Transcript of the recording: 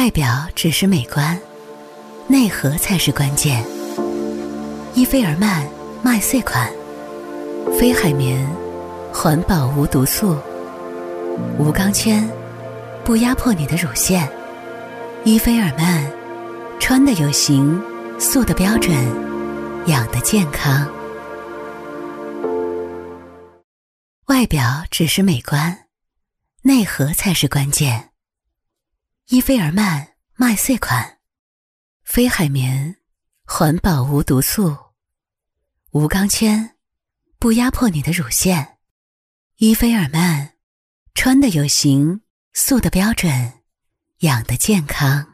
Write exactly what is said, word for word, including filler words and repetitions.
外表只是美观，内核才是关键。伊菲尔曼麦穗款，非海绵，环保无毒素，无钢圈，不压迫你的乳腺。伊菲尔曼，穿的有型，素的标准，养的健康。外表只是美观，内核才是关键。伊菲尔曼麦穗款，非海绵，环保无毒素，无钢圈，不压迫你的乳腺。伊菲尔曼，穿的有型，素的标准，养的健康。